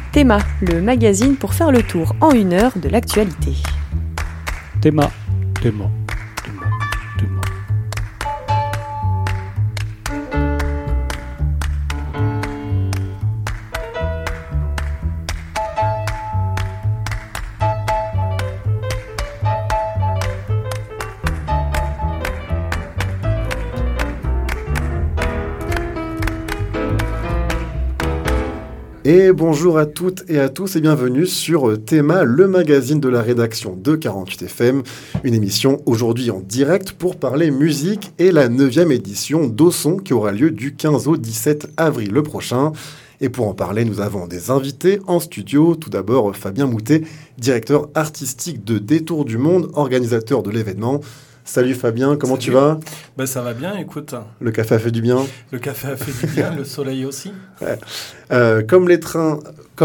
Théma, le magazine pour faire le tour en 1 heure de l'actualité. Théma. Et bonjour à toutes et à tous et bienvenue sur Théma, le magazine de la rédaction de 48FM. Une émission aujourd'hui en direct pour parler musique et la 9e édition d'Au-Son qui aura lieu du 15 au 17 avril le prochain. Et pour en parler, nous avons des invités en studio. Tout d'abord, Fabien Moutet, directeur artistique de Détour du Monde, organisateur de l'événement. Salut Fabien, comment tu vas ? Ça va bien, écoute. Le café a fait du bien ? Le café a fait du bien, le soleil aussi. Ouais. Comme les trains,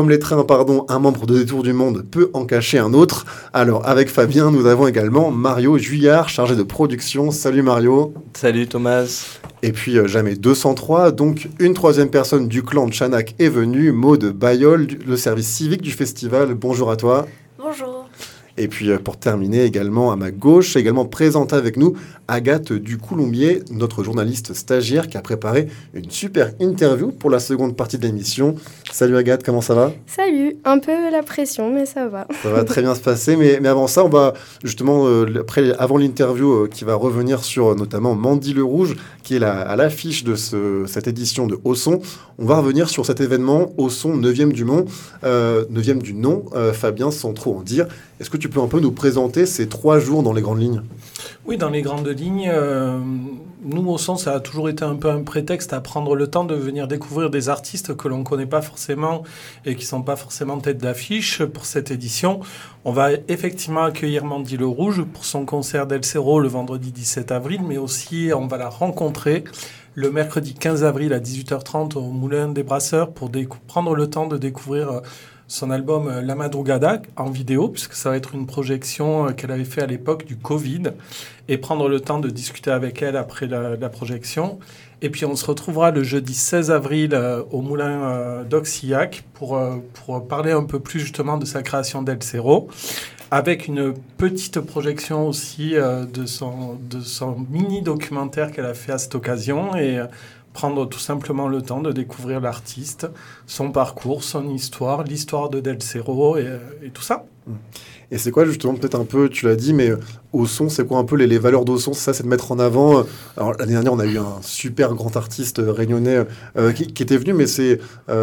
un membre de Détour du Monde peut en cacher un autre. Alors, avec Fabien, nous avons également Mario Juillard, chargé de production. Salut Mario. Salut Thomas. Et puis, jamais 203, donc une troisième personne du clan de Chanac est venue, Maud Bayol, le service civique du festival. Bonjour à toi. Bonjour. Et puis pour terminer également à ma gauche, également présente avec nous Agathe Ducoulombier, notre journaliste stagiaire qui a préparé une super interview pour la seconde partie de l'émission. Salut Agathe, comment ça va ? Salut, un peu la pression mais ça va. Ça va très bien se passer, mais avant ça, on va justement, avant l'interview qui va revenir sur notamment Mandy Le Rouge, qui est à l'affiche de cette édition de Au-Son. On va revenir sur cet événement Au-Son 9e du nom, 9e du nom, Fabien, sans trop en dire. Est-ce que tu peux un peu nous présenter ces 3 jours dans les grandes lignes ? Oui, dans les grandes lignes, nous, Au-Son, ça a toujours été un peu un prétexte à prendre le temps de venir découvrir des artistes que l'on ne connaît pas forcément et qui ne sont pas forcément tête d'affiche. Pour cette édition, on va effectivement accueillir Mandy Le Rouge pour son concert d'El Cerro le vendredi 17 avril, mais aussi on va la rencontrer le mercredi 15 avril à 18h30 au Moulin des Brasseurs pour prendre le temps de découvrir son album La Madrugada en vidéo, puisque ça va être une projection qu'elle avait fait à l'époque du Covid, et prendre le temps de discuter avec elle après la projection. Et puis on se retrouvera le jeudi 16 avril au Moulin d'Auxillac pour parler un peu plus justement de sa création d'El Cerro, avec une petite projection aussi de son mini-documentaire qu'elle a fait à cette occasion, et prendre tout simplement le temps de découvrir l'artiste, son parcours, son histoire, l'histoire de Del Cerro et tout ça. Et c'est quoi justement, peut-être un peu, tu l'as dit, mais Au-Son, c'est quoi un peu les valeurs d'Au-Son ? C'est ça, c'est de mettre en avant... Alors l'année dernière, on a eu un super grand artiste réunionnais qui était venu, mais c'est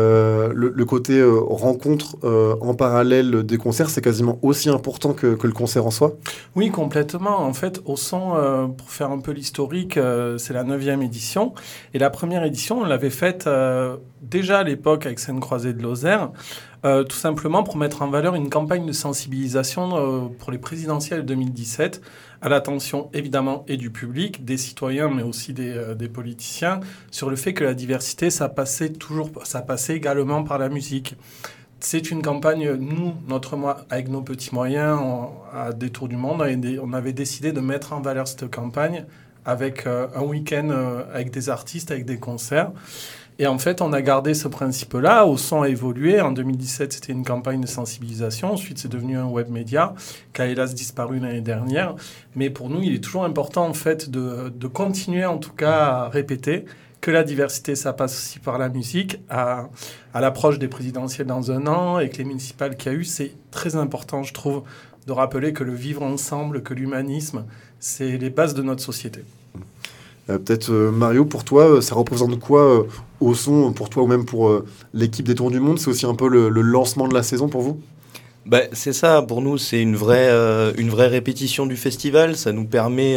le côté rencontre en parallèle des concerts, c'est quasiment aussi important que le concert en soi ? Oui, complètement. En fait, Au-Son, pour faire un peu l'historique, c'est la 9e édition. Et la première édition, on l'avait faite déjà à l'époque avec Scène Croisée de Lozère, tout simplement pour mettre en valeur une campagne de sensibilisation pour les présidentielles 2017, à l'attention évidemment et du public, des citoyens, mais aussi des politiciens, sur le fait que la diversité, ça passait également par la musique. C'est une campagne, nous, avec nos petits moyens, à Détour du Monde, on avait décidé de mettre en valeur cette campagne avec un week-end avec des artistes, avec des concerts. Et en fait, on a gardé ce principe-là. Au-Son a évolué. En 2017, c'était une campagne de sensibilisation. Ensuite, c'est devenu un web média qui a hélas disparu l'année dernière. Mais pour nous, il est toujours important en fait de continuer en tout cas à répéter que la diversité, ça passe aussi par la musique. À l'approche des présidentielles dans 1 an et que les municipales qu'il y a eu, c'est très important, je trouve, de rappeler que le vivre ensemble, que l'humanisme, c'est les bases de notre société. Peut-être Mario, pour toi, ça représente quoi Au-Son, pour toi ou même pour l'équipe des Tours du Monde ? C'est aussi un peu le lancement de la saison pour vous ? C'est ça, pour nous, c'est une vraie répétition du festival. Ça nous permet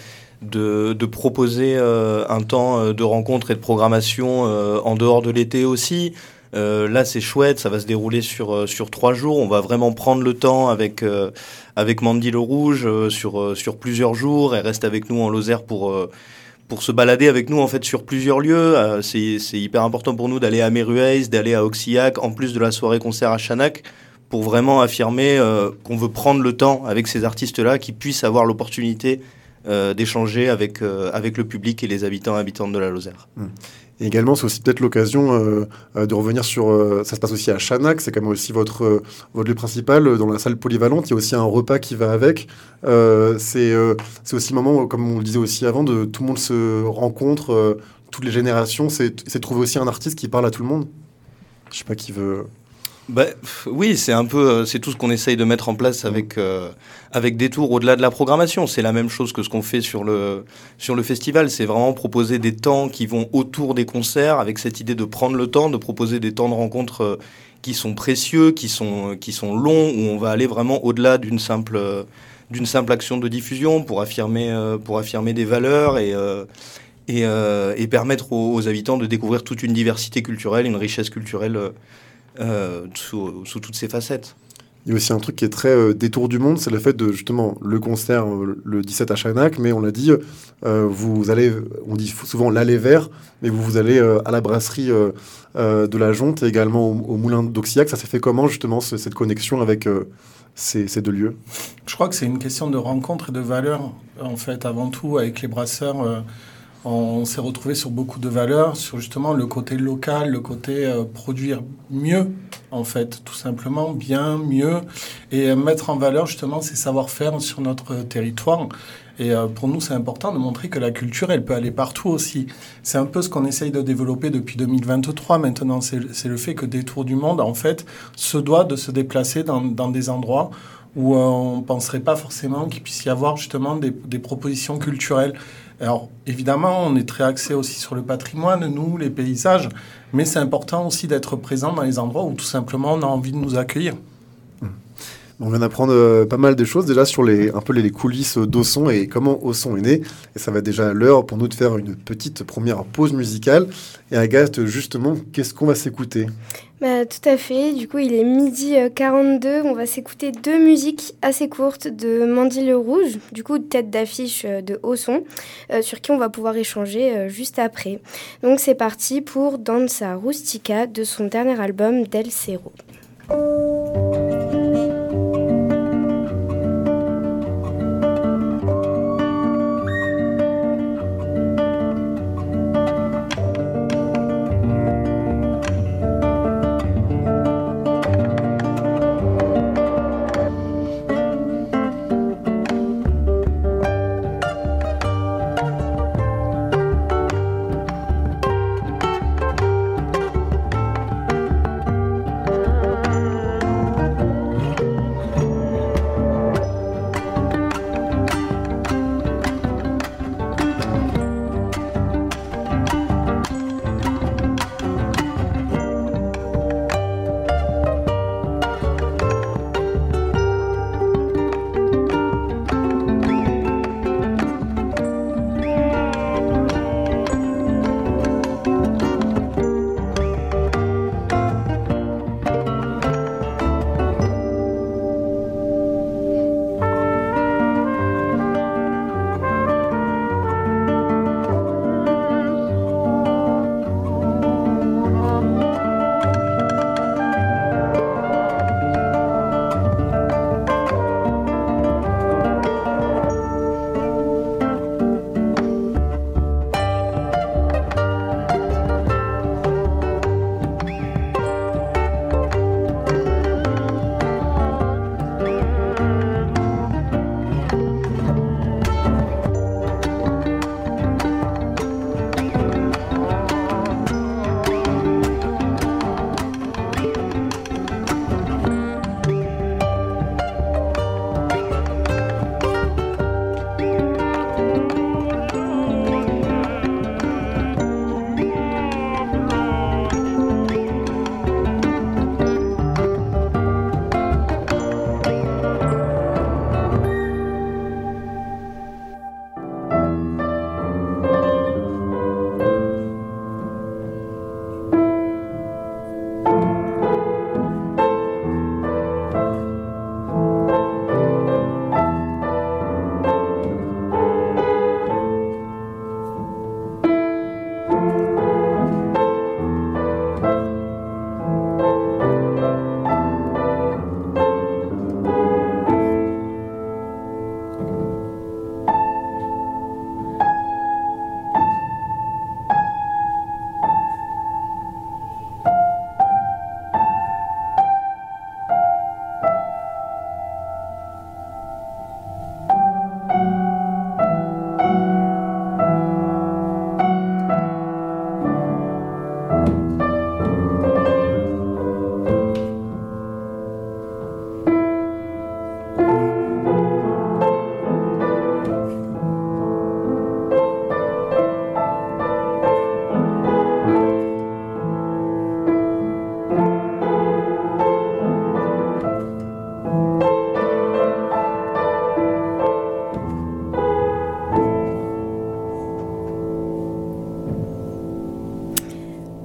de proposer un temps de rencontre et de programmation en dehors de l'été aussi. Là, c'est chouette, ça va se dérouler sur 3 jours. On va vraiment prendre le temps avec Mandy Le Rouge sur plusieurs jours. Elle reste avec nous en Lozère pour se balader avec nous en fait sur plusieurs lieux. C'est hyper important pour nous d'aller à Mérueil, d'aller à Auxillac, en plus de la soirée concert à Chanac, pour vraiment affirmer qu'on veut prendre le temps avec ces artistes-là, qui puissent avoir l'opportunité d'échanger avec le public et les habitants et habitantes de la Lozère. Et également, c'est aussi peut-être l'occasion de revenir sur... ça se passe aussi à Chanac, c'est quand même aussi votre lieu principal, dans la salle polyvalente. Il y a aussi un repas qui va avec. C'est aussi le moment, comme on le disait aussi avant, de tout le monde se rencontre, toutes les générations. C'est trouver aussi un artiste qui parle à tout le monde. Je sais pas qui veut... Oui, c'est un peu, c'est tout ce qu'on essaye de mettre en place avec Détour au-delà de la programmation. C'est la même chose que ce qu'on fait sur le festival. C'est vraiment proposer des temps qui vont autour des concerts, avec cette idée de prendre le temps, de proposer des temps de rencontre qui sont précieux, qui sont longs, où on va aller vraiment au-delà d'une simple action de diffusion pour affirmer des valeurs et permettre aux habitants de découvrir toute une diversité culturelle, une richesse culturelle sous toutes ses facettes. Il y a aussi un truc qui est très détour du monde, c'est le fait de, justement, le concert le 17 à Chanac, mais on l'a dit, vous allez, on dit souvent l'allée vert, mais vous allez à la brasserie de la Jonte et également au moulin d'Auxillac. Ça s'est fait comment, justement, cette connexion avec ces deux lieux? Je crois que c'est une question de rencontre et de valeur, en fait, avant tout, avec les brasseurs. On s'est retrouvé sur beaucoup de valeurs, sur justement le côté local, le côté produire mieux, en fait, tout simplement, bien, mieux, et mettre en valeur justement ces savoir-faire sur notre territoire. Et pour nous, c'est important de montrer que la culture, elle peut aller partout aussi. C'est un peu ce qu'on essaye de développer depuis 2023 maintenant. C'est le fait que Détour du Monde, en fait, se doit de se déplacer dans des endroits où on ne penserait pas forcément qu'il puisse y avoir justement des propositions culturelles. Alors, évidemment, on est très axé aussi sur le patrimoine, nous, les paysages, mais c'est important aussi d'être présent dans les endroits où tout simplement on a envie de nous accueillir. On vient d'apprendre pas mal de choses déjà sur les coulisses d'Ausson et comment Ausson est né. Et ça va déjà à l'heure pour nous de faire une petite première pause musicale. Et Agathe, justement, qu'est-ce qu'on va s'écouter ? Tout à fait. Du coup, il est 12h42. On va s'écouter 2 musiques assez courtes de Mandy Le Rouge, du coup, tête d'affiche de Ausson, sur qui on va pouvoir échanger juste après. Donc, c'est parti pour Danza Rustica de son dernier album Del Cerro.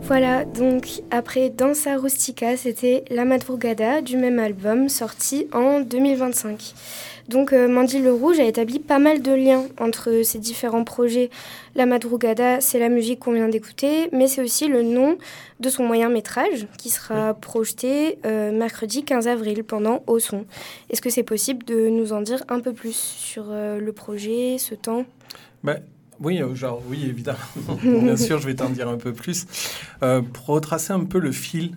Voilà, donc après Danza Rustica, c'était La Madrugada du même album, sorti en 2025. Donc Mandy le Rouge a établi pas mal de liens entre ces différents projets. La Madrugada, c'est la musique qu'on vient d'écouter, mais c'est aussi le nom de son moyen-métrage qui sera projeté mercredi 15 avril pendant Au Son. Est-ce que c'est possible de nous en dire un peu plus sur le projet, ce temps ? Oui, oui, évidemment. Bien sûr, je vais t'en dire un peu plus. Pour retracer un peu le fil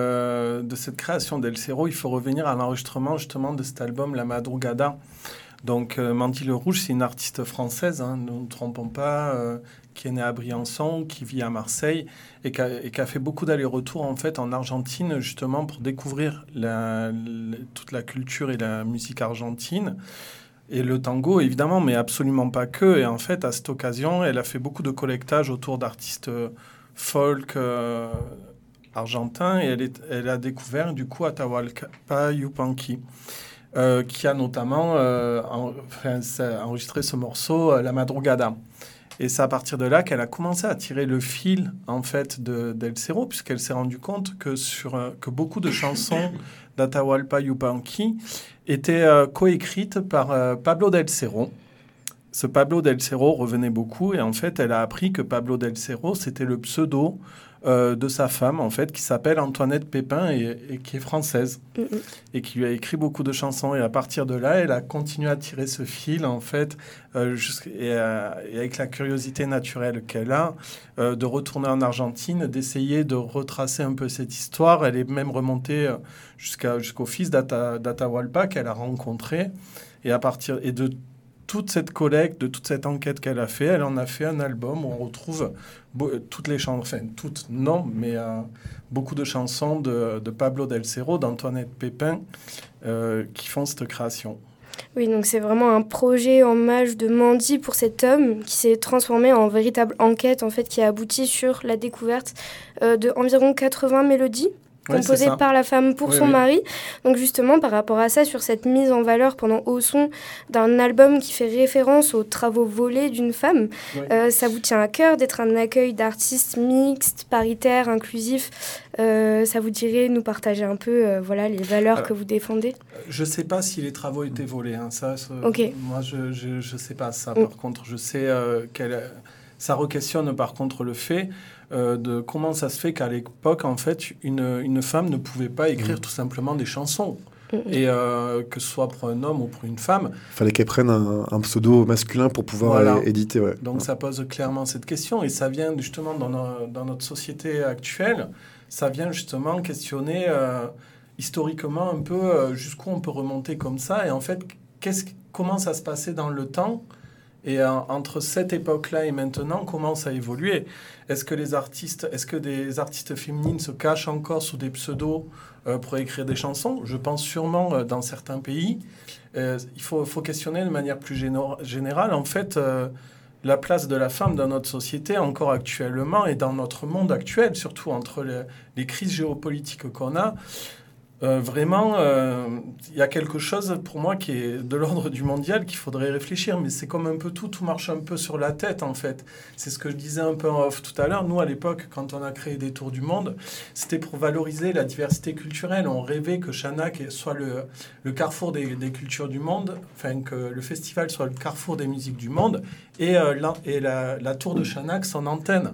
de cette création d'El Cerro, il faut revenir à l'enregistrement justement de cet album La Madrugada. Donc Mandy le Rouge, c'est une artiste française, ne nous trompons pas, qui est née à Briançon, qui vit à Marseille et qui a fait beaucoup d'allers-retours en fait en Argentine justement pour découvrir toute la culture et la musique argentine. Et le tango, évidemment, mais absolument pas que. Et en fait, à cette occasion, elle a fait beaucoup de collectage autour d'artistes folk argentins. Et elle a découvert, du coup, Atahualpa Yupanqui, qui a notamment enregistré ce morceau, La Madrugada. Et c'est à partir de là qu'elle a commencé à tirer le fil, en fait, d'El Cerro, puisqu'elle s'est rendue compte que beaucoup de chansons d'Atahualpa Yupanqui étaient coécrites par Pablo del Cerro. Ce Pablo del Cerro revenait beaucoup et en fait, elle a appris que Pablo del Cerro, c'était le pseudo de sa femme, en fait, qui s'appelle Antoinette Pépin et qui est française et qui lui a écrit beaucoup de chansons. Et à partir de là, elle a continué à tirer ce fil, en fait, et avec la curiosité naturelle qu'elle a, de retourner en Argentine, d'essayer de retracer un peu cette histoire. Elle est même remontée jusqu'au fils d'Atahualpa qu'elle a rencontré. Et de toute cette collecte, de toute cette enquête qu'elle a fait, elle en a fait un album où on retrouve toutes les chansons, enfin toutes non, mais beaucoup de chansons de Pablo del Cerro, d'Antoinette Pépin, qui font cette création. Oui, donc c'est vraiment un projet en hommage de Mandy pour cet homme qui s'est transformé en véritable enquête, en fait, qui a abouti sur la découverte de environ 80 mélodies composée par la femme pour son mari. Donc justement, par rapport à ça, sur cette mise en valeur pendant Au Son d'un album qui fait référence aux travaux volés d'une femme, ça vous tient à cœur d'être un accueil d'artistes mixtes, paritaires, inclusifs. Ça vous dirait nous partager un peu les valeurs que vous défendez ? Je ne sais pas si les travaux étaient volés. Moi, je ne sais pas ça. Par contre, je sais ça re-questionne par contre le fait de comment ça se fait qu'à l'époque, en fait, une femme ne pouvait pas écrire tout simplement des chansons. Et que ce soit pour un homme ou pour une femme. Il fallait qu'elle prenne un pseudo masculin pour pouvoir éditer. Ouais. Donc ça pose clairement cette question. Et ça vient justement dans notre société actuelle, ça vient justement questionner historiquement un peu jusqu'où on peut remonter comme ça. Et en fait, comment ça se passait dans le temps ? Et entre cette époque-là et maintenant, comment ça a évolué ? Est-ce que des artistes féminines se cachent encore sous des pseudos pour écrire des chansons ? Je pense sûrement dans certains pays. Il faut questionner de manière plus générale, en fait, la place de la femme dans notre société, encore actuellement, et dans notre monde actuel, surtout entre les crises géopolitiques qu'on a. Vraiment, il y a quelque chose pour moi qui est de l'ordre du mondial qu'il faudrait réfléchir, mais c'est comme un peu tout marche un peu sur la tête en fait. C'est ce que je disais un peu en off tout à l'heure. Nous, à l'époque, quand on a créé des Tours du Monde, c'était pour valoriser la diversité culturelle. On rêvait que Chanac soit le carrefour des cultures du monde, enfin que le festival soit le carrefour des musiques du monde, et la Tour de Chanac, son antenne.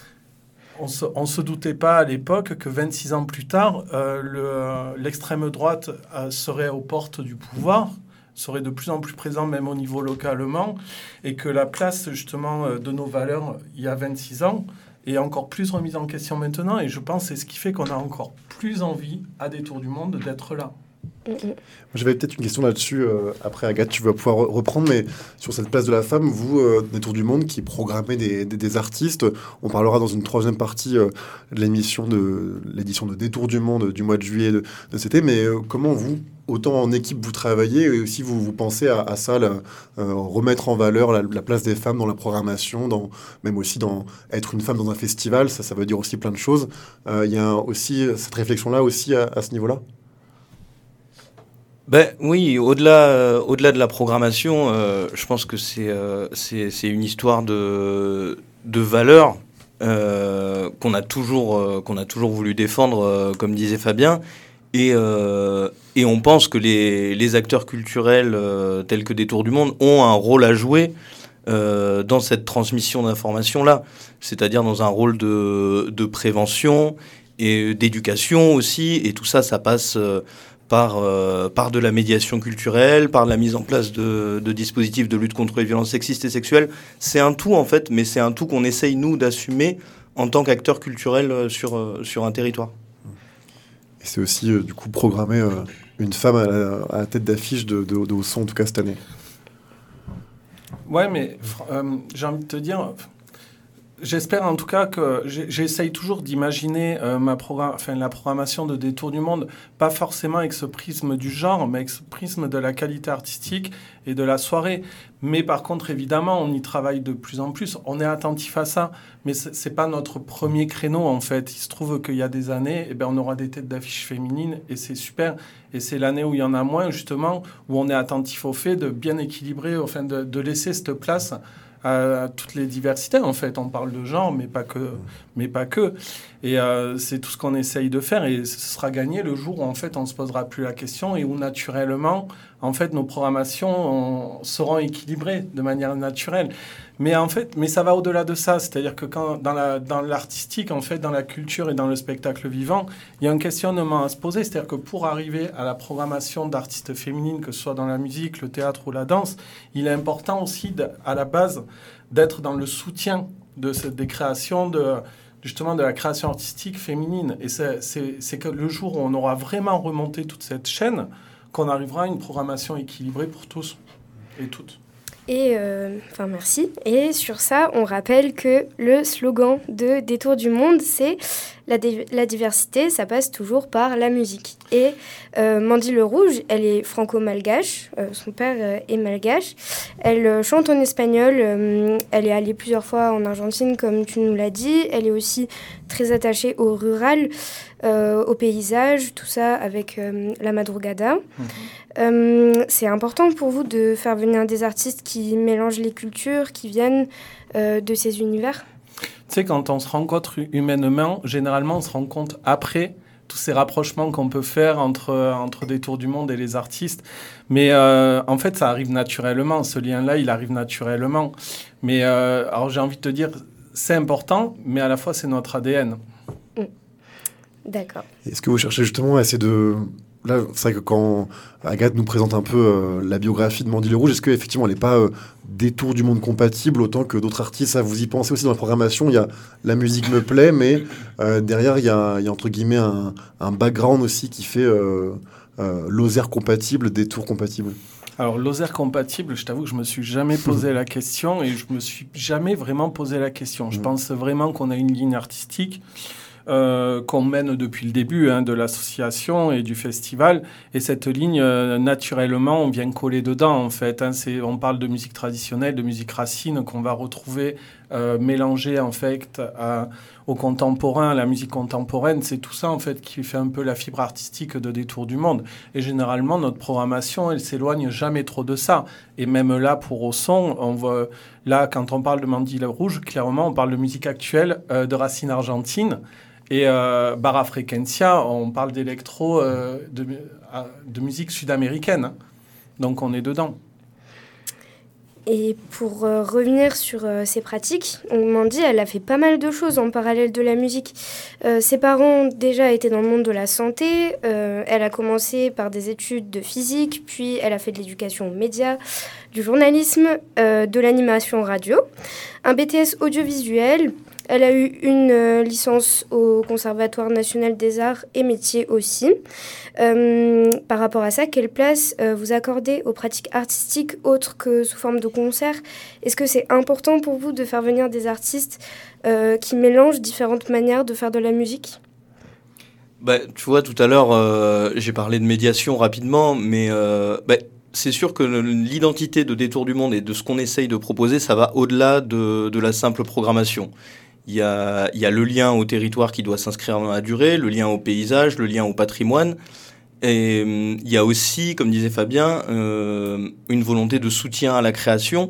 On ne se doutait pas à l'époque que 26 ans plus tard, l'extrême droite serait aux portes du pouvoir, serait de plus en plus présent même au niveau localement, et que la place justement de nos valeurs il y a 26 ans est encore plus remise en question maintenant. Et je pense que c'est ce qui fait qu'on a encore plus envie à des Tours du Monde d'être là. J'avais peut-être une question là-dessus. Après, Agathe, tu vas pouvoir reprendre, mais sur cette place de la femme, vous, des Tours du Monde, qui programmez des artistes, on parlera dans une troisième partie de l'édition de Des Tours du Monde du mois de juillet de cet été, mais comment vous, autant en équipe, vous travaillez, et aussi vous pensez à ça, remettre en valeur la place des femmes dans la programmation, même aussi dans être une femme dans un festival, ça veut dire aussi plein de choses. Il y a aussi cette réflexion-là aussi à ce niveau-là. Oui, au-delà de la programmation, je pense que c'est une histoire de valeurs qu'on a toujours voulu défendre, comme disait Fabien. Et on pense que les acteurs culturels tels que Détour du Monde ont un rôle à jouer dans cette transmission d'informations-là, c'est-à-dire dans un rôle de prévention et d'éducation aussi, et tout ça, ça passe par de la médiation culturelle, par la mise en place de dispositifs de lutte contre les violences sexistes et sexuelles. C'est un tout, en fait, mais c'est un tout qu'on essaye, nous, d'assumer en tant qu'acteurs culturels sur un territoire. Et c'est aussi, du coup, programmer une femme à la tête d'affiche de Hausson, en tout cas cette année. Ouais, mais j'ai envie de te dire, j'espère en tout cas que j'essaye toujours d'imaginer la programmation de Détour du Monde, pas forcément avec ce prisme du genre, mais avec ce prisme de la qualité artistique et de la soirée. Mais par contre, évidemment, on y travaille de plus en plus. On est attentif à ça, mais c'est pas notre premier créneau en fait. Il se trouve qu'il y a des années, on aura des têtes d'affiches féminines et c'est super. Et c'est l'année où il y en a moins justement, où on est attentif au fait de bien équilibrer, de laisser cette place à toutes les diversités, en fait. On parle de genre, mais pas que. Et c'est tout ce qu'on essaye de faire. Et ce sera gagné le jour où, en fait, on ne se posera plus la question et où, naturellement, en fait, nos programmations seront équilibrées de manière naturelle. Mais ça va au-delà de ça. C'est-à-dire que dans l'artistique, en fait, dans la culture et dans le spectacle vivant, il y a un questionnement à se poser. C'est-à-dire que pour arriver à la programmation d'artistes féminines, que ce soit dans la musique, le théâtre ou la danse, il est important aussi, à la base, d'être dans le soutien des créations, justement de la création artistique féminine. Et c'est que le jour où on aura vraiment remonté toute cette chaîne, qu'on arrivera à une programmation équilibrée pour tous et toutes. Et merci. Et sur ça, on rappelle que le slogan de Détour du Monde, c'est la diversité, ça passe toujours par la musique. Et Mandy Le Rouge, elle est franco-malgache, son père est malgache. Elle chante en espagnol, elle est allée plusieurs fois en Argentine, comme tu nous l'as dit. Elle est aussi très attachée au rural, au paysage, tout ça avec la madrugada. C'est important pour vous de faire venir des artistes qui mélangent les cultures, qui viennent de ces univers ? Tu sais, quand on se rencontre humainement, généralement, on se rend compte après tous ces rapprochements qu'on peut faire entre Détour du Monde et les artistes. Mais en fait, ça arrive naturellement. Ce lien-là, il arrive naturellement. Mais alors, j'ai envie de te dire, c'est important, mais à la fois, c'est notre ADN. D'accord. Est-ce que vous cherchez justement à essayer de... Là, c'est vrai que quand Agathe nous présente un peu la biographie de Mandy Le Rouge, est-ce qu'effectivement elle n'est pas Détour du Monde compatible autant que d'autres artistes? Ça, vous y pensez aussi dans la programmation. Il y a la musique me plaît, mais derrière il y a entre guillemets un background aussi qui fait Lozère compatible, Détour compatible. Alors, Lozère compatible, je t'avoue que je me suis jamais posé la question et je me suis jamais vraiment posé la question. Je pense vraiment qu'on a une ligne artistique qu'on mène depuis le début de l'association et du festival. Et cette ligne, naturellement, on vient coller dedans, en fait. On parle de musique traditionnelle, de musique racine, qu'on va retrouver mélangée, en fait, au contemporain, à la musique contemporaine. C'est tout ça, en fait, qui fait un peu la fibre artistique de Détour du Monde. Et généralement, notre programmation, elle s'éloigne jamais trop de ça. Et même là, pour Hausson, là, quand on parle de Mandy Le Rouge, clairement, on parle de musique actuelle, de racines argentines. Et Barra Frequencia, on parle d'électro, de musique sud-américaine. Hein. Donc on est dedans. Et pour revenir sur ses pratiques, Mandy, elle a fait pas mal de choses en parallèle de la musique. Ses parents déjà étaient dans le monde de la santé. Elle a commencé par des études de physique, puis elle a fait de l'éducation aux médias, du journalisme, de l'animation radio, un BTS audiovisuel. Elle a eu une licence au Conservatoire national des arts et métiers aussi. Par rapport à ça, quelle place vous accordez aux pratiques artistiques autres que sous forme de concert? Est-ce que c'est important pour vous de faire venir des artistes qui mélangent différentes manières de faire de la musique? Tu vois, tout à l'heure, j'ai parlé de médiation rapidement, mais c'est sûr que l'identité de Détour du Monde et de ce qu'on essaye de proposer, ça va au-delà de la simple programmation. Il y a le lien au territoire qui doit s'inscrire dans la durée, le lien au paysage, le lien au patrimoine. Et il y a aussi, comme disait Fabien, une volonté de soutien à la création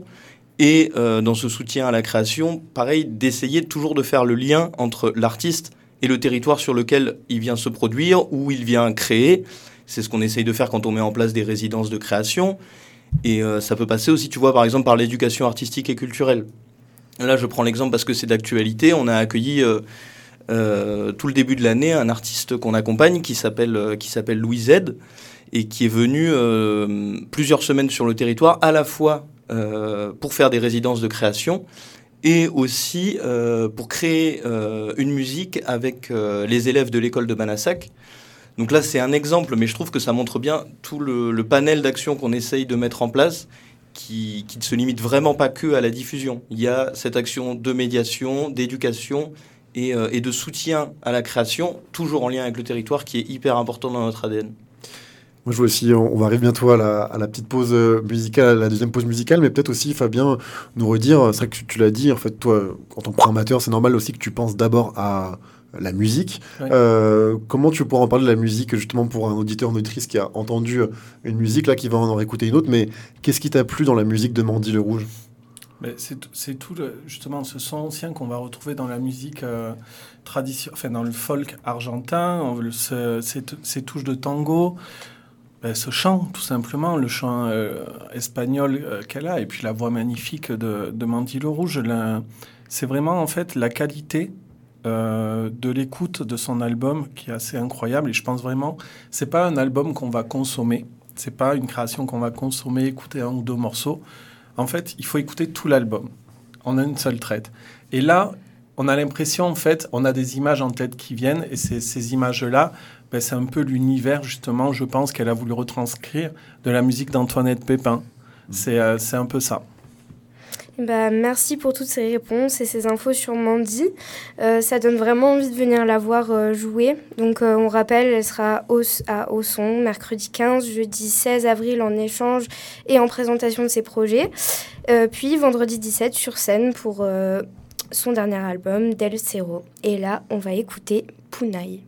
Et dans ce soutien à la création, pareil, d'essayer toujours de faire le lien entre l'artiste et le territoire sur lequel il vient se produire, où il vient créer. C'est ce qu'on essaye de faire quand on met en place des résidences de création. Et ça peut passer aussi, tu vois, par exemple, par l'éducation artistique et culturelle. Là, je prends l'exemple parce que c'est d'actualité. On a accueilli tout le début de l'année un artiste qu'on accompagne qui s'appelle Louis Z et qui est venu plusieurs semaines sur le territoire, à la fois pour faire des résidences de création et aussi pour créer une musique avec les élèves de l'école de Manassac. Donc là, c'est un exemple, mais je trouve que ça montre bien tout le panel d'actions qu'on essaye de mettre en place qui ne se limite vraiment pas que à la diffusion. Il y a cette action de médiation, d'éducation et de soutien à la création, toujours en lien avec le territoire, qui est hyper important dans notre ADN. Moi, je vois aussi, on va arriver bientôt à la petite pause musicale, à la deuxième pause musicale, mais peut-être aussi, Fabien, nous redire, c'est vrai que tu l'as dit, en fait, toi, en tant que programmateur, c'est normal aussi que tu penses d'abord à la musique. Ouais. Comment tu pourras en parler de la musique, justement, pour un auditeur, une auditrice qui a entendu une musique, là, qui va en réécouter une autre, mais qu'est-ce qui t'a plu dans la musique de Mandy Le Rouge ? Mais c'est tout, justement, ce son ancien qu'on va retrouver dans la musique traditionnelle, enfin, dans le folk argentin, ces touches de tango, ce chant, tout simplement, le chant espagnol qu'elle a, et puis la voix magnifique de Mandy Le Rouge, c'est vraiment, en fait, la qualité de l'écoute de son album qui est assez incroyable. Et je pense vraiment, c'est pas un album qu'on va consommer, c'est pas une création qu'on va consommer, écouter un ou deux morceaux. En fait, il faut écouter tout l'album en une seule traite. Et là, on a l'impression, en fait, on a des images en tête qui viennent, et ces images-là, c'est un peu l'univers, justement, je pense, qu'elle a voulu retranscrire de la musique d'Antoinette Pépin. C'est un peu ça. Merci pour toutes ces réponses et ces infos sur Mandy. Ça donne vraiment envie de venir la voir jouer. Donc on rappelle, elle sera à Ausson, mercredi 15, jeudi 16 avril en échange et en présentation de ses projets. Puis vendredi 17 sur scène pour son dernier album, Del Cerro. Et là, on va écouter Punay.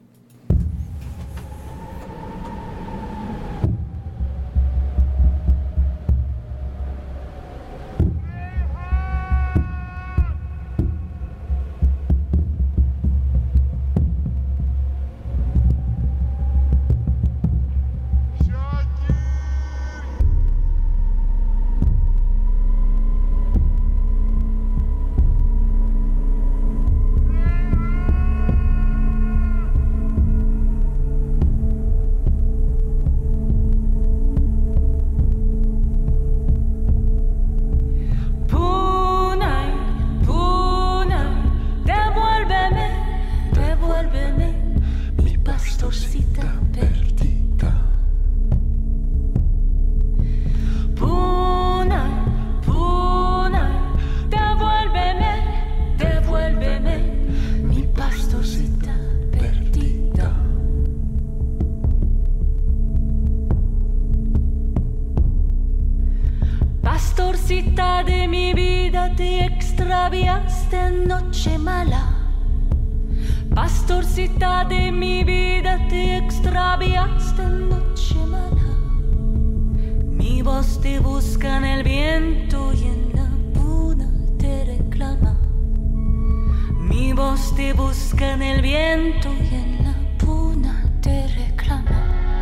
Pastorcita de mi vida, te extraviaste en noche mala. Pastorcita de mi vida, te extraviaste en noche mala. Mi voz te busca en el viento y en la puna te reclama. Mi voz te busca en el viento y en la puna te reclama.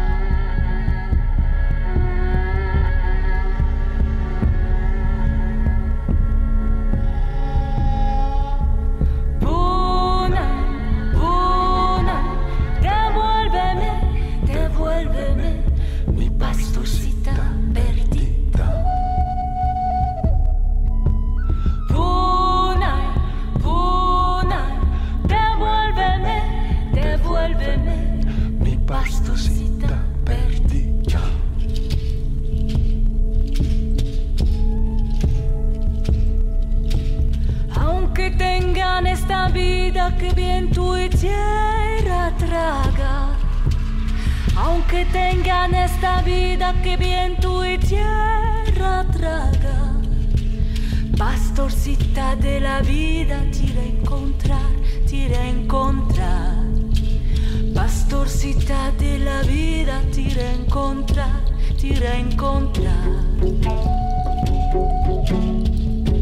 Esta vida que viento y tierra traga, aunque tengan esta vida que viento y tierra traga, pastorcita de la vida, tira a encontrar, tira a encontrar. Pastorcita de la vida, tira a encontrar, tira a encontrar.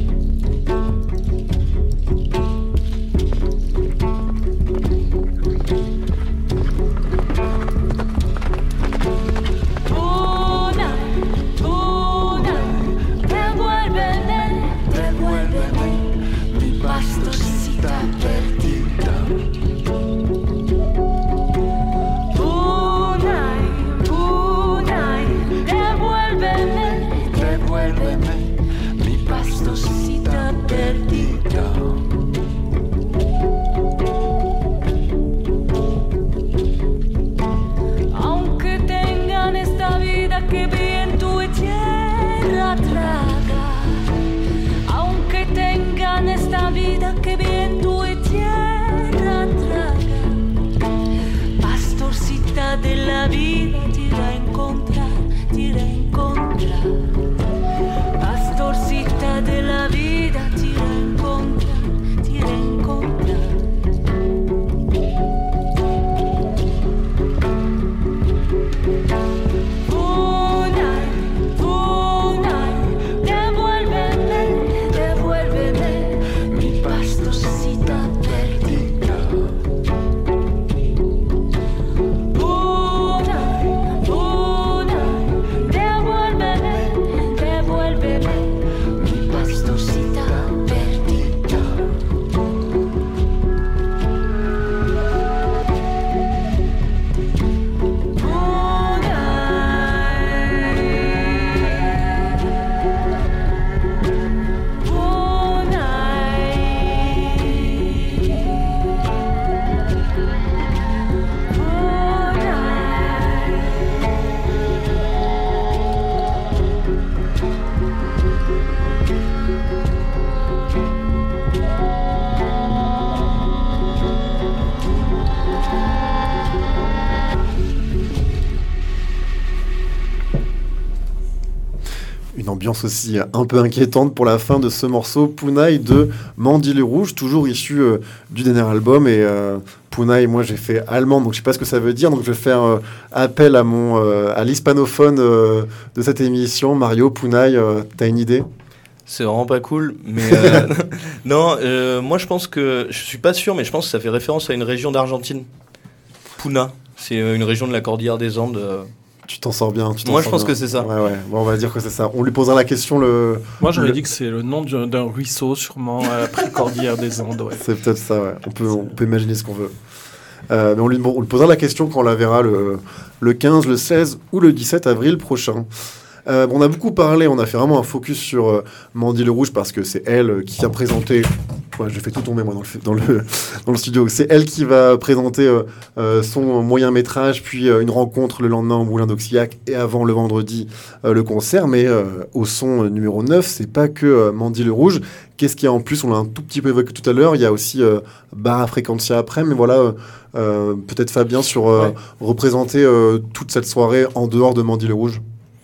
ambiance aussi un peu inquiétante pour la fin de ce morceau Punaï de Mandy le Rouge, toujours issu du dernier album. Et Punaï, moi j'ai fait allemand, donc je sais pas ce que ça veut dire, donc je vais faire appel à l'hispanophone de cette émission. Mario, Punaï, t'as une idée? C'est vraiment pas cool, mais non, moi je pense que, je suis pas sûr, mais je pense que ça fait référence à une région d'Argentine. Puna, c'est une région de la Cordillère des Andes. Tu t'en sors bien. Moi je pense que c'est ça. Ouais. Bon, on va dire que c'est ça. On lui posera la question. Moi j'aurais dit que c'est le nom d'un ruisseau, sûrement, à la Cordillère des Andes. Ouais. C'est peut-être ça, ouais. On peut imaginer ce qu'on veut. Mais on lui posera la question quand on la verra le 15, le 16 ou le 17 avril prochain. On a beaucoup parlé, on a fait vraiment un focus sur Mandy le Rouge parce que c'est elle qui vient présenter. Ouais, je fais tout tomber moi dans le studio. C'est elle qui va présenter son moyen métrage, puis une rencontre le lendemain au Moulin d'Auxillac et avant le vendredi le concert. Mais au son numéro 9, c'est pas que Mandy le Rouge. Qu'est-ce qu'il y a en plus? On l'a un tout petit peu évoqué tout à l'heure. Il y a aussi Bar à Frequentia après. Mais voilà, peut-être Fabien sur représenter toute cette soirée en dehors de Mandy le Rouge.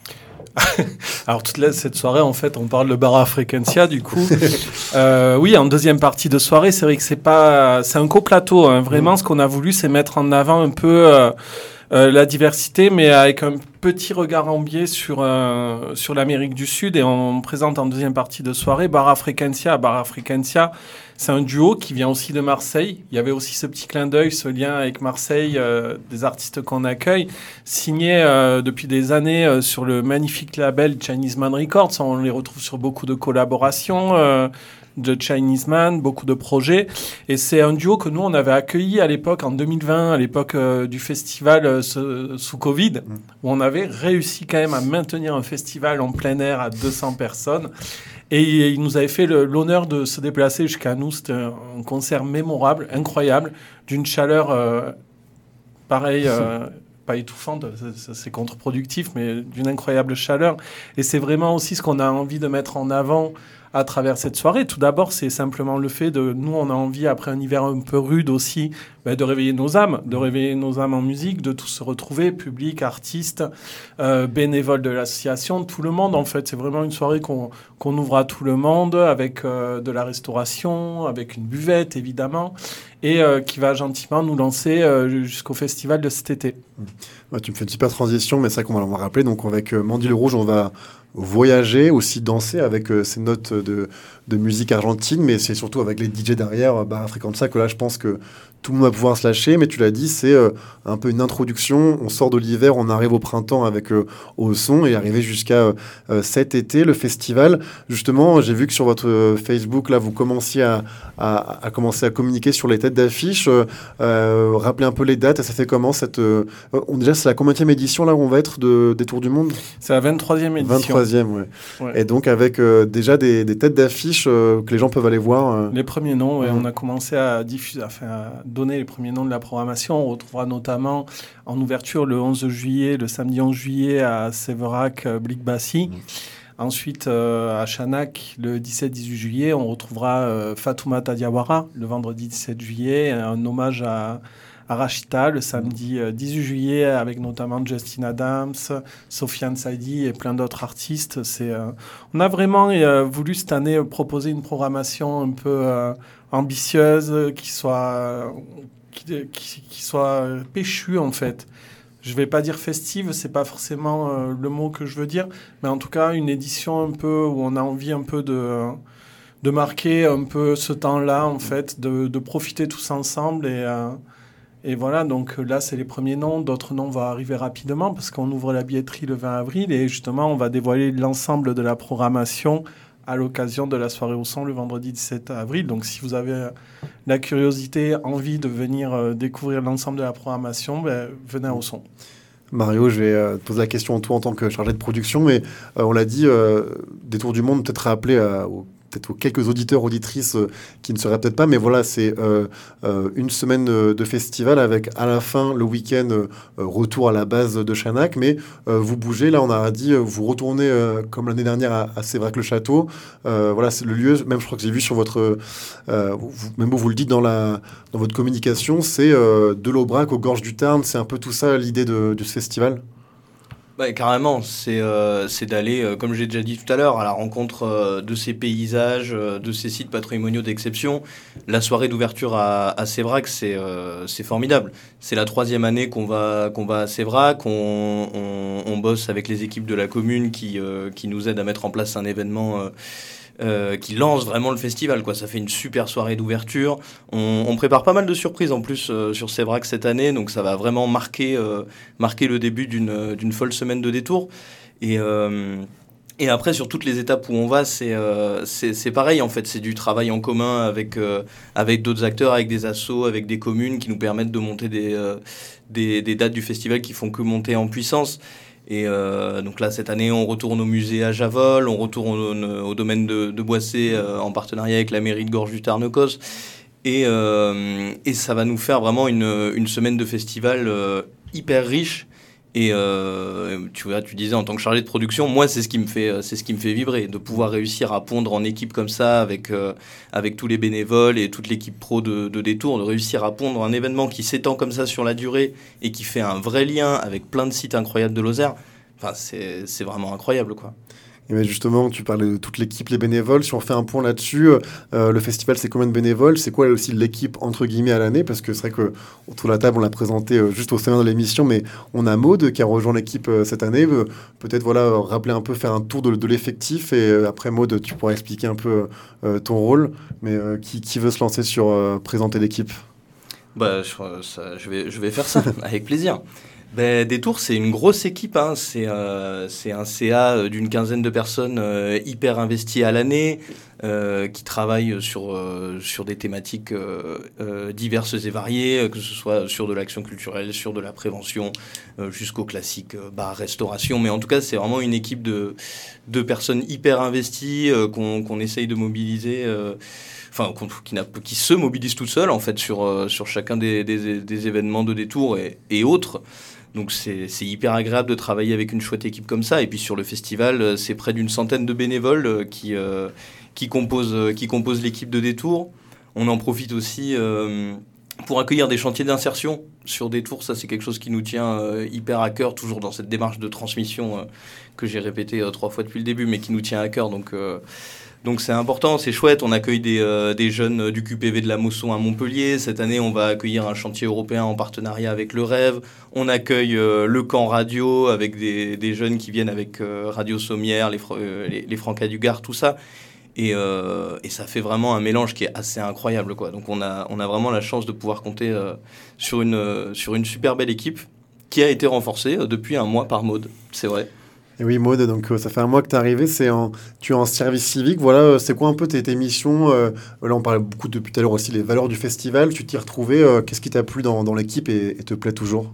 Alors cette soirée, en fait, on parle de Bar à Frequentia, du coup. Oui, en deuxième partie de soirée, c'est vrai que c'est un coplateau. Hein. Vraiment, ce qu'on a voulu, c'est mettre en avant un peu la diversité, mais avec un petit regard en biais sur l'Amérique du Sud. Et on présente en deuxième partie de soirée Bar à Frequentia. Bar à Frequentia, c'est un duo qui vient aussi de Marseille. Il y avait aussi ce petit clin d'œil, ce lien avec Marseille, des artistes qu'on accueille, signés depuis des années sur le magnifique label Chinese Man Records. On les retrouve sur beaucoup de collaborations de Chinese Man, beaucoup de projets. Et c'est un duo que nous, on avait accueilli à l'époque, en 2020, à l'époque du festival sous Covid, où on avait réussi quand même à maintenir un festival en plein air à 200 personnes. Et il nous avait fait l'honneur de se déplacer jusqu'à nous. C'était un concert mémorable, incroyable, d'une chaleur pareille, pas étouffante, c'est contre-productif, mais d'une incroyable chaleur. Et c'est vraiment aussi ce qu'on a envie de mettre en avant à travers cette soirée. Tout d'abord, c'est simplement le fait de... Nous, on a envie, après un hiver un peu rude aussi, de réveiller nos âmes, en musique, de tous se retrouver, public, artistes, bénévoles de l'association, tout le monde, en fait. C'est vraiment une soirée qu'on ouvre à tout le monde, avec de la restauration, avec une buvette, évidemment, et qui va gentiment nous lancer jusqu'au festival de cet été. Ouais, tu me fais une super transition, mais c'est ça qu'on va rappeler. Donc, avec Mandy le Rouge, on va voyager, aussi danser avec ces notes de musique argentine, mais c'est surtout avec les DJ derrière, Bar à Frequentia, que là, je pense que tout le monde va pouvoir se lâcher. Mais tu l'as dit, c'est un peu une introduction. On sort de l'hiver, on arrive au printemps avec au son et arriver jusqu'à cet été, le festival. Justement, j'ai vu que sur votre Facebook, là, vous commenciez à communiquer sur les têtes d'affiche. Rappelez un peu les dates. Ça fait comment déjà, c'est la combienième édition là où on va être des Tours du Monde? C'est la 23e édition. 23e, ouais. Et donc avec déjà des têtes d'affiche que les gens peuvent aller voir. Les premiers noms, on a commencé à diffuser, à donner les premiers noms de la programmation. On retrouvera notamment en ouverture le 11 juillet, le samedi 11 juillet à Séverac, Blic-Bassy. Ensuite, à Chanak, le 17-18 juillet, on retrouvera Fatoumata Diawara, le vendredi 17 juillet, un hommage à Rachita, le samedi 18 juillet, avec notamment Justin Adams, Sofiane Saidi et plein d'autres artistes. On a vraiment voulu cette année proposer une programmation un peu ambitieuse, qui soit péchue en fait. Je ne vais pas dire festive, c'est pas forcément le mot que je veux dire, mais en tout cas une édition un peu où on a envie un peu de marquer un peu ce temps-là en fait, de profiter tous ensemble et voilà, donc là, c'est les premiers noms. D'autres noms vont arriver rapidement parce qu'on ouvre la billetterie le 20 avril et justement, on va dévoiler l'ensemble de la programmation à l'occasion de la soirée au son le vendredi 17 avril. Donc, si vous avez la curiosité, envie de venir découvrir l'ensemble de la programmation, venez au son. Mario, je vais te poser la question en tant que chargé de production, mais on l'a dit, des Tours du Monde, peut-être rappeler peut-être aux quelques auditeurs, auditrices qui ne seraient peut-être pas, mais voilà, c'est une semaine de festival avec à la fin le week-end retour à la base de Chanak, mais vous bougez, là on a dit, vous retournez comme l'année dernière à Séverac-le-Château, voilà, c'est le lieu, même je crois que j'ai vu sur votre, même vous le dites dans votre communication, c'est de l'Aubrac aux Gorges du Tarn, c'est un peu tout ça l'idée de ce festival. Bah, carrément, c'est d'aller, comme j'ai déjà dit tout à l'heure, à la rencontre de ces paysages, de ces sites patrimoniaux d'exception. La soirée d'ouverture à Sévrac, c'est formidable. C'est la 3e année qu'on va à Sévrac. On bosse avec les équipes de la commune qui nous aident à mettre en place un événement qui lance vraiment le festival, quoi. Ça fait une super soirée d'ouverture. On prépare pas mal de surprises en plus sur Sévrac cette année, donc ça va vraiment marquer le début d'une folle semaine de détour. Et après, sur toutes les étapes où on va, c'est pareil en fait. C'est du travail en commun avec d'autres acteurs, avec des assos, avec des communes qui nous permettent de monter des dates du festival qui font que monter en puissance. Et donc là, cette année, on retourne au musée à Javol, on retourne au domaine de Boissé en partenariat avec la mairie de Gorges-du-Tarn-Causse. Et ça va nous faire vraiment une semaine de festival hyper riche. Et tu disais en tant que chargé de production, moi c'est ce qui me fait vibrer, de pouvoir réussir à pondre en équipe comme ça avec tous les bénévoles et toute l'équipe pro de Détour, de réussir à pondre un événement qui s'étend comme ça sur la durée et qui fait un vrai lien avec plein de sites incroyables de Lozère. Enfin, c'est vraiment incroyable, quoi. Et bien justement, tu parlais de toute l'équipe, les bénévoles. Si on fait un point là-dessus, le festival, c'est combien de bénévoles? C'est quoi aussi l'équipe, entre guillemets, à l'année? Parce que c'est vrai qu'autour de la table, on l'a présenté juste au sein de l'émission, mais on a Maud qui a rejoint l'équipe cette année. Peut-être rappeler un peu, faire un tour de l'effectif. Et après, Maud, tu pourras expliquer un peu ton rôle. Mais qui veut se lancer sur présenter l'équipe? Bah, je vais faire ça, avec plaisir. Détour, c'est une grosse équipe, hein. C'est un CA d'une 15aine de personnes hyper investies à l'année, qui travaillent sur des thématiques diverses et variées, que ce soit sur de l'action culturelle, sur de la prévention, jusqu'au classique bar, restauration. Mais en tout cas, c'est vraiment une équipe de personnes hyper investies qu'on essaye de mobiliser. Qui se mobilisent toutes seules en fait sur chacun des événements de Détour et autres. Donc c'est hyper agréable de travailler avec une chouette équipe comme ça. Et puis sur le festival, c'est près d'une centaine de bénévoles qui composent l'équipe de Détour. On en profite aussi pour accueillir des chantiers d'insertion sur Détour. Ça, c'est quelque chose qui nous tient hyper à cœur, toujours dans cette démarche de transmission que j'ai répétée 3 fois depuis le début, mais qui nous tient à cœur. Donc c'est important, c'est chouette. On accueille des jeunes du QPV de la Mosson à Montpellier. Cette année, on va accueillir un chantier européen en partenariat avec Le Rêve. On accueille le camp radio avec des jeunes qui viennent avec Radio Sommière, les Francas du Gard, tout ça. Et ça fait vraiment un mélange qui est assez incroyable, quoi. Donc on a vraiment la chance de pouvoir compter sur une super belle équipe qui a été renforcée depuis un mois par Maud, c'est vrai. Et oui, Maud, donc ça fait un mois que tu es arrivée, tu es en service civique. Voilà, c'est quoi un peu tes missions? Là, on parlait beaucoup depuis tout à l'heure aussi les valeurs du festival. Tu t'y es retrouvée. Qu'est-ce qui t'a plu dans l'équipe et te plaît toujours?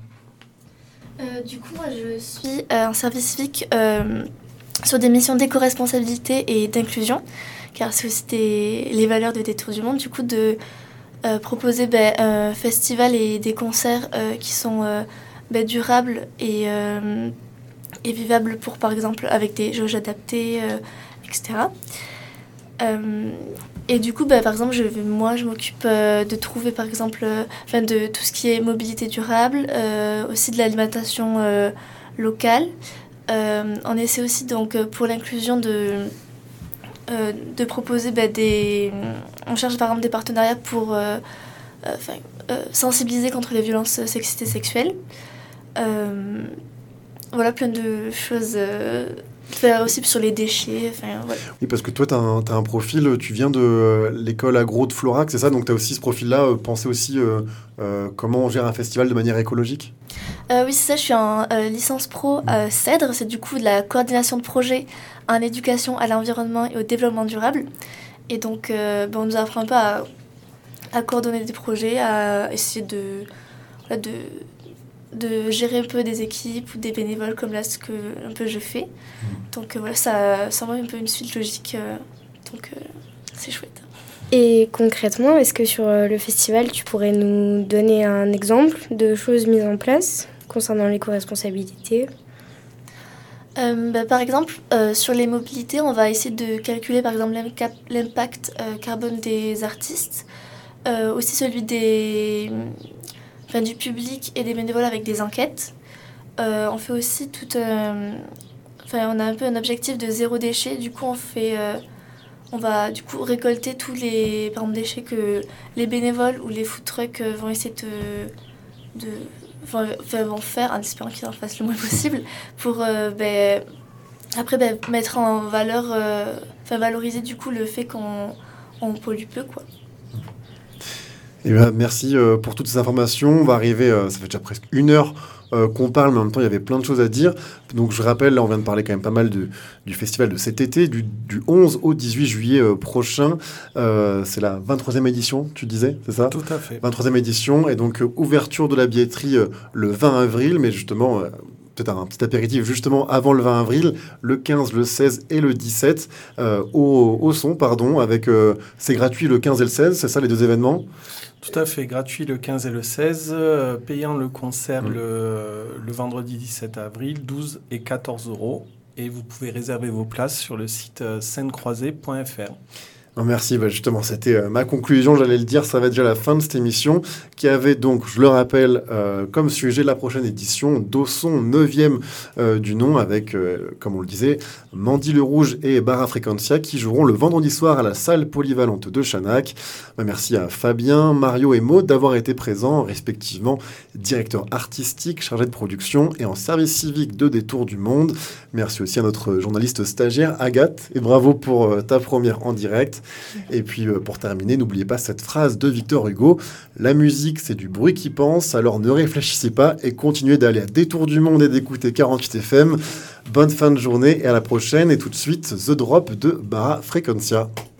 Du coup, moi, je suis en service civique sur des missions d'éco-responsabilité et d'inclusion, car c'est aussi les valeurs de Détour du Monde, du coup, de proposer un festival et des concerts qui sont durables et vivables pour, par exemple, avec des jauges adaptées, etc. Et du coup, par exemple, je m'occupe de trouver, par exemple, de tout ce qui est mobilité durable, aussi de l'alimentation locale. On essaie aussi, donc, pour l'inclusion de proposer on cherche, par exemple, des partenariats pour sensibiliser contre les violences sexistes et sexuelles. Voilà, plein de choses. Faire aussi sur les déchets. Ouais. Oui, parce que toi, tu as un profil, tu viens de l'école agro de Florac, c'est ça? Donc, tu as aussi ce profil-là, penser aussi comment on gère un festival de manière écologique? Oui, c'est ça, je suis en licence pro CEDRE, c'est du coup de la coordination de projets en éducation à l'environnement et au développement durable. Et donc, on nous apprend un peu à coordonner des projets, à essayer de gérer un peu des équipes ou des bénévoles, comme là ce que un peu je fais. Donc voilà, ça semble un peu une suite logique, donc c'est chouette. Et concrètement, est-ce que sur le festival, tu pourrais nous donner un exemple de choses mises en place concernant l'éco-responsabilité? Par exemple, sur les mobilités, on va essayer de calculer par exemple l'impact carbone des artistes, aussi celui du public et des bénévoles avec des enquêtes. on fait aussi on a un peu un objectif de 0 déchet. Du coup, on va du coup récolter tous les déchets que les bénévoles ou les food trucks vont essayer vont faire, en espérant qu'ils en fassent le moins possible, pour après mettre en valeur, valoriser du coup le fait qu'on pollue peu, quoi. Et merci pour toutes ces informations. On va arriver, ça fait déjà presque 1 heure qu'on parle, mais en même temps, il y avait plein de choses à dire. Donc, je rappelle, là, on vient de parler quand même pas mal du festival de cet été, du 11 au 18 juillet prochain. C'est la 23e édition, tu disais, c'est ça ? Tout à fait. 23e édition, et donc ouverture de la billetterie le 20 avril, mais justement... peut-être un petit apéritif justement avant le 20 avril, le 15, le 16 et le 17 au son, avec c'est gratuit le 15 et le 16, c'est ça les 2 événements ? Tout à fait, gratuit le 15 et le 16, payant le concert le vendredi 17 avril, 12 et 14 €. Et vous pouvez réserver vos places sur le site scènecroisée.fr. Non, merci, justement, c'était ma conclusion, j'allais le dire, ça va être déjà la fin de cette émission, qui avait donc, je le rappelle, comme sujet la prochaine édition, Dosson 9e du nom, avec, comme on le disait, Mandy le Rouge et Bara Frequencia, qui joueront le vendredi soir à la salle polyvalente de Chanac. Merci à Fabien, Mario et Maud d'avoir été présents, respectivement directeur artistique, chargé de production et en service civique de Détour du Monde. Merci aussi à notre journaliste stagiaire, Agathe, et bravo pour ta première en direct. Et puis pour terminer, n'oubliez pas cette phrase de Victor Hugo: la musique c'est du bruit qui pense, alors ne réfléchissez pas et continuez d'aller à Détour du Monde et d'écouter 48 FM. Bonne fin de journée et à la prochaine, et tout de suite The Drop de Bara Frequencia.